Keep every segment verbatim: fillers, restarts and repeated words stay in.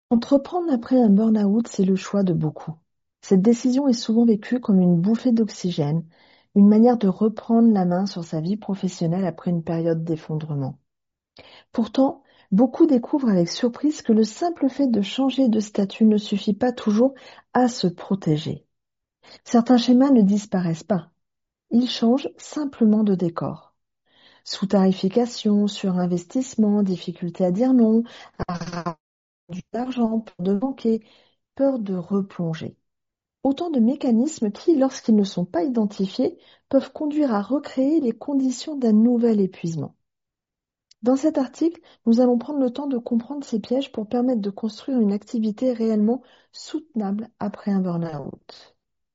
Entreprendre après un burn-out, c'est le choix de beaucoup. Cette décision est souvent vécue comme une bouffée d'oxygène, une manière de reprendre la main sur sa vie professionnelle après une période d'effondrement. Pourtant, beaucoup découvrent avec surprise que le simple fait de changer de statut ne suffit pas toujours à se protéger. Certains schémas ne disparaissent pas, ils changent simplement de décor. Sous-tarification, surinvestissement, difficulté à dire non, à du d'argent, peur de manquer, peur de replonger. Autant de mécanismes qui, lorsqu'ils ne sont pas identifiés, peuvent conduire à recréer les conditions d'un nouvel épuisement. Dans cet article, nous allons prendre le temps de comprendre ces pièges pour permettre de construire une activité réellement soutenable après un burn-out.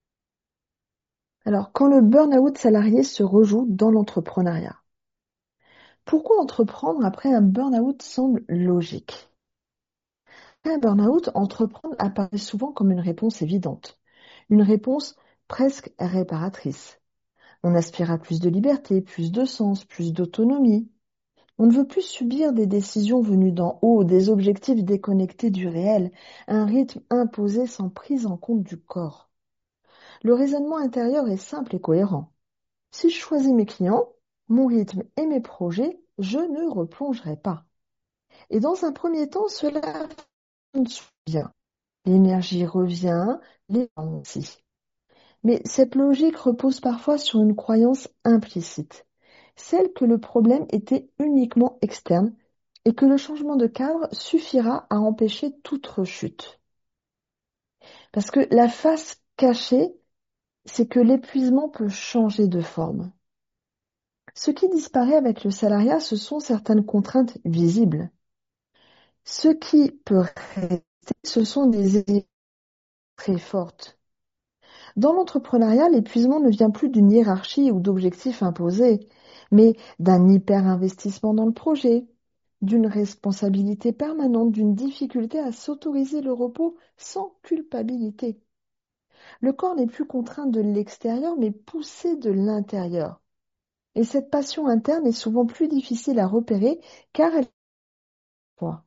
Alors, quand le burn-out salarié se rejoue dans l'entrepreneuriat, pourquoi entreprendre après un burn-out semble logique? Après un burn-out, entreprendre apparaît souvent comme une réponse évidente, une réponse presque réparatrice. On aspire à plus de liberté, plus de sens, plus d'autonomie. On ne veut plus subir des décisions venues d'en haut, des objectifs déconnectés du réel, un rythme imposé sans prise en compte du corps. Le raisonnement intérieur est simple et cohérent. Si je choisis mes clients, mon rythme et mes projets, je ne replongerai pas. Et dans un premier temps, cela fonctionne bien. L'énergie revient, les gens aussi. Mais cette logique repose parfois sur une croyance implicite, celle que le problème était uniquement externe et que le changement de cadre suffira à empêcher toute rechute. Parce que la face cachée, c'est que l'épuisement peut changer de forme. Ce qui disparaît avec le salariat, ce sont certaines contraintes visibles. Ce qui peut rester, ce sont des émotions très fortes. Dans l'entrepreneuriat, l'épuisement ne vient plus d'une hiérarchie ou d'objectifs imposés, mais d'un hyper-investissement dans le projet, d'une responsabilité permanente, d'une difficulté à s'autoriser le repos sans culpabilité. Le corps n'est plus contraint de l'extérieur, mais poussé de l'intérieur. Et cette passion interne est souvent plus difficile à repérer car elle quoi.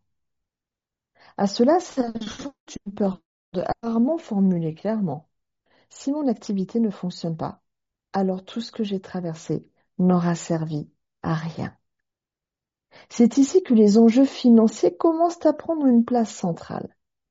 À cela s'ajoute une peur de rarement formulée clairement. Si mon activité ne fonctionne pas, alors tout ce que j'ai traversé n'aura servi à rien. C'est ici que les enjeux financiers commencent à prendre une place centrale,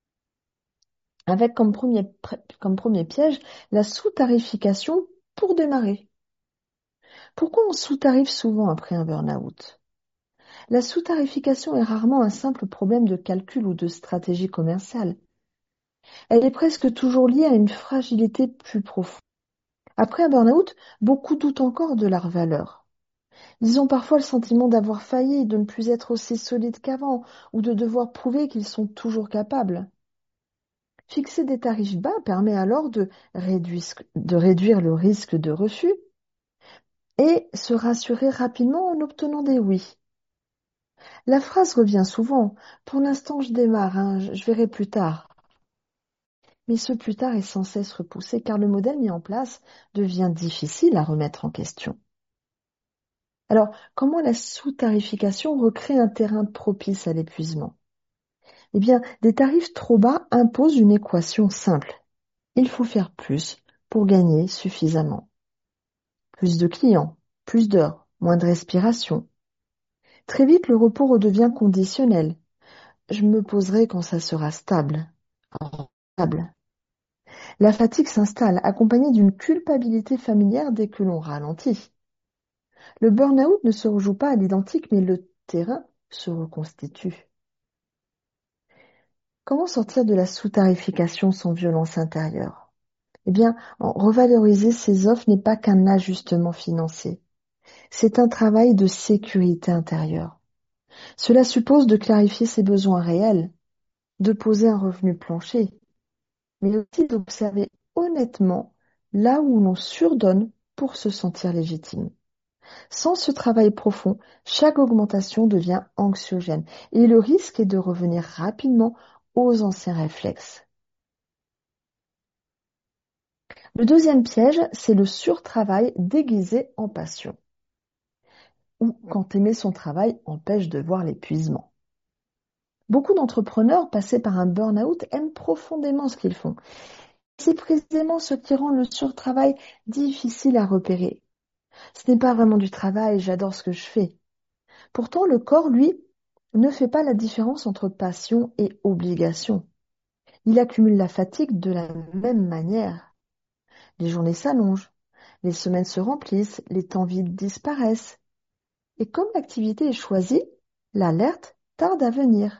avec comme premier, comme premier piège la sous-tarification pour démarrer. Pourquoi on sous-tarife souvent après un burn-out? La sous-tarification est rarement un simple problème de calcul ou de stratégie commerciale. Elle est presque toujours liée à une fragilité plus profonde. Après un burn-out, beaucoup doutent encore de leur valeur. Ils ont parfois le sentiment d'avoir failli, de ne plus être aussi solides qu'avant, ou de devoir prouver qu'ils sont toujours capables. Fixer des tarifs bas permet alors de réduire, de réduire le risque de refus et se rassurer rapidement en obtenant des oui. La phrase revient souvent. Pour l'instant, je démarre, hein, je verrai plus tard. Mais ce plus tard est sans cesse repoussé car le modèle mis en place devient difficile à remettre en question. Alors, comment la sous-tarification recrée un terrain propice à l'épuisement? Eh bien, des tarifs trop bas imposent une équation simple. Il faut faire plus pour gagner suffisamment. Plus de clients, plus d'heures, moins de respiration. Très vite, le repos redevient conditionnel. Je me poserai quand ça sera stable. Stable. La fatigue s'installe, accompagnée d'une culpabilité familière dès que l'on ralentit. Le burn-out ne se rejoue pas à l'identique, mais le terrain se reconstitue. Comment sortir de la sous-tarification sans violence intérieure? Eh bien, revaloriser ses offres n'est pas qu'un ajustement financier. C'est un travail de sécurité intérieure. Cela suppose de clarifier ses besoins réels, de poser un revenu plancher, mais aussi d'observer honnêtement là où l'on surdonne pour se sentir légitime. Sans ce travail profond, chaque augmentation devient anxiogène et le risque est de revenir rapidement aux anciens réflexes. Le deuxième piège, c'est le surtravail déguisé en passion, ou quand aimer son travail empêche de voir l'épuisement. Beaucoup d'entrepreneurs passés par un burn-out aiment profondément ce qu'ils font. C'est précisément ce qui rend le surtravail difficile à repérer. Ce n'est pas vraiment du travail, j'adore ce que je fais. Pourtant, le corps, lui, ne fait pas la différence entre passion et obligation. Il accumule la fatigue de la même manière. Les journées s'allongent, les semaines se remplissent, les temps vides disparaissent. Et comme l'activité est choisie, l'alerte tarde à venir.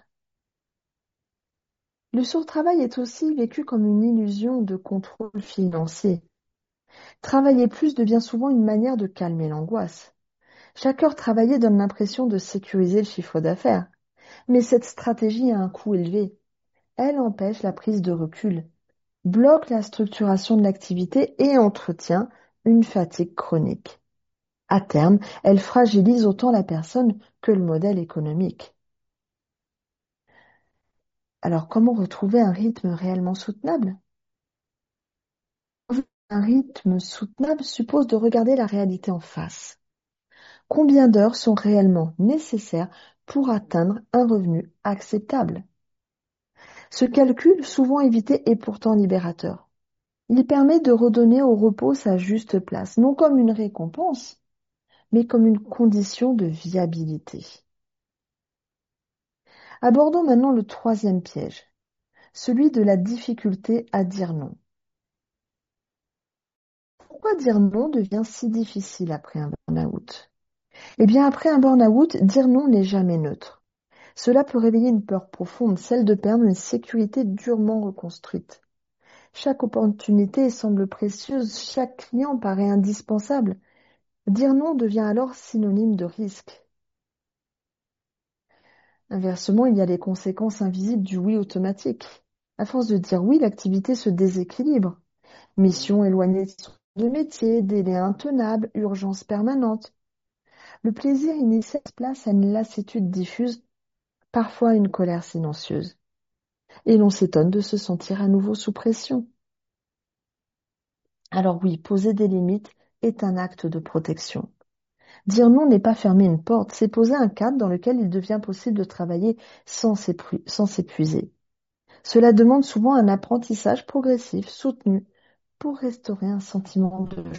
Le surtravail est aussi vécu comme une illusion de contrôle financier. Travailler plus devient souvent une manière de calmer l'angoisse. Chaque heure travaillée donne l'impression de sécuriser le chiffre d'affaires. Mais cette stratégie a un coût élevé. Elle empêche la prise de recul, bloque la structuration de l'activité et entretient une fatigue chronique. À terme, elle fragilise autant la personne que le modèle économique. Alors, comment retrouver un rythme réellement soutenable? Un rythme soutenable suppose de regarder la réalité en face. Combien d'heures sont réellement nécessaires pour atteindre un revenu acceptable? Ce calcul, souvent évité, est pourtant libérateur. Il permet de redonner au repos sa juste place, non comme une récompense, mais comme une condition de viabilité. Abordons maintenant le troisième piège, celui de la difficulté à dire non. Pourquoi dire non devient si difficile après un burn-out? Eh bien, après un burn-out, dire non n'est jamais neutre. Cela peut réveiller une peur profonde, celle de perdre une sécurité durement reconstruite. Chaque opportunité semble précieuse, chaque client paraît indispensable. Dire non devient alors synonyme de risque. Inversement, il y a les conséquences invisibles du oui automatique. À force de dire oui, l'activité se déséquilibre. Mission éloignée de son métier, délai intenable, urgence permanente. Le plaisir initial se place à une lassitude diffuse, parfois à une colère silencieuse. Et l'on s'étonne de se sentir à nouveau sous pression. Alors oui, poser des limites est un acte de protection. Dire non n'est pas fermer une porte, c'est poser un cadre dans lequel il devient possible de travailler sans s'épu- sans s'épuiser. Cela demande souvent un apprentissage progressif, soutenu, pour restaurer un sentiment de joie.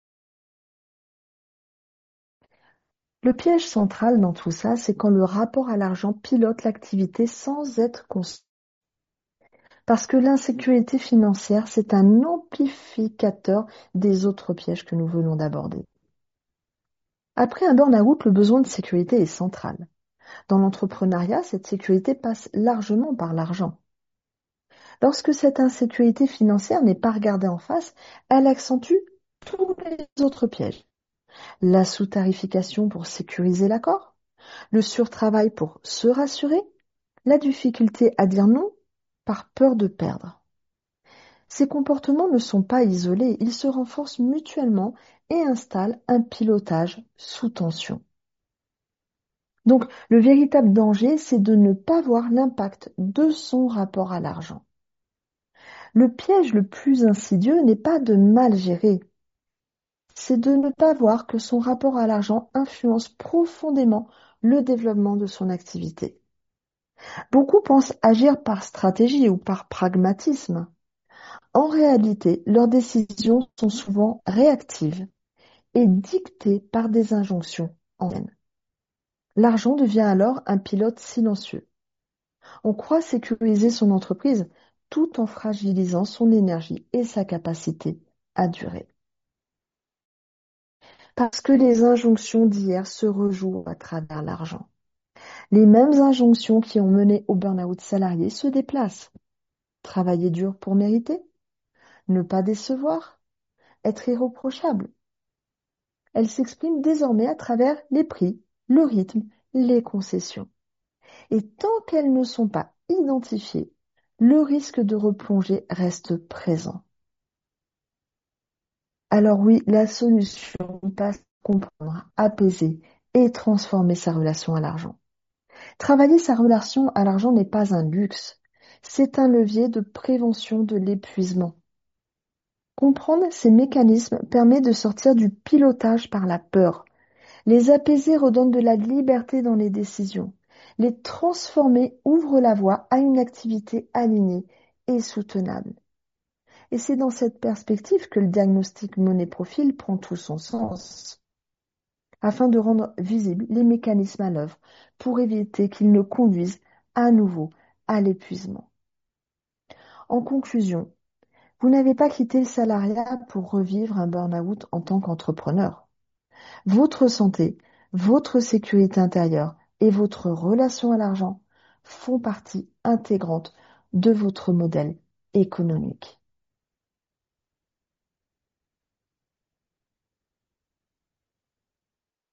Le piège central dans tout ça, c'est quand le rapport à l'argent pilote l'activité sans être conscient. Parce que l'insécurité financière, c'est un amplificateur des autres pièges que nous venons d'aborder. Après un burn-out, le besoin de sécurité est central. Dans l'entrepreneuriat, cette sécurité passe largement par l'argent. Lorsque cette insécurité financière n'est pas regardée en face, elle accentue tous les autres pièges. La sous-tarification pour sécuriser l'accord, le surtravail pour se rassurer, la difficulté à dire non par peur de perdre. Ces comportements ne sont pas isolés, ils se renforcent mutuellement et installent un pilotage sous tension. Donc, le véritable danger, c'est de ne pas voir l'impact de son rapport à l'argent. Le piège le plus insidieux n'est pas de mal gérer, c'est de ne pas voir que son rapport à l'argent influence profondément le développement de son activité. Beaucoup pensent agir par stratégie ou par pragmatisme. En réalité, leurs décisions sont souvent réactives et dictées par des injonctions anciennes. L'argent devient alors un pilote silencieux. On croit sécuriser son entreprise tout en fragilisant son énergie et sa capacité à durer. Parce que les injonctions d'hier se rejouent à travers l'argent. Les mêmes injonctions qui ont mené au burn-out salarié se déplacent. Travailler dur pour mériter, ne pas décevoir, être irréprochable. Elles s'expriment désormais à travers les prix, le rythme, les concessions. Et tant qu'elles ne sont pas identifiées, le risque de replonger reste présent. Alors oui, la solution passe par comprendre, apaiser et transformer sa relation à l'argent. Travailler sa relation à l'argent n'est pas un luxe, c'est un levier de prévention de l'épuisement. Comprendre ces mécanismes permet de sortir du pilotage par la peur. Les apaiser redonne de la liberté dans les décisions. Les transformer ouvre la voie à une activité alignée et soutenable. Et c'est dans cette perspective que le diagnostic monnaie-profil prend tout son sens, afin de rendre visibles les mécanismes à l'œuvre pour éviter qu'ils ne conduisent à nouveau à l'épuisement. En conclusion, vous n'avez pas quitté le salariat pour revivre un burn-out en tant qu'entrepreneur. Votre santé, votre sécurité intérieure et votre relation à l'argent font partie intégrante de votre modèle économique.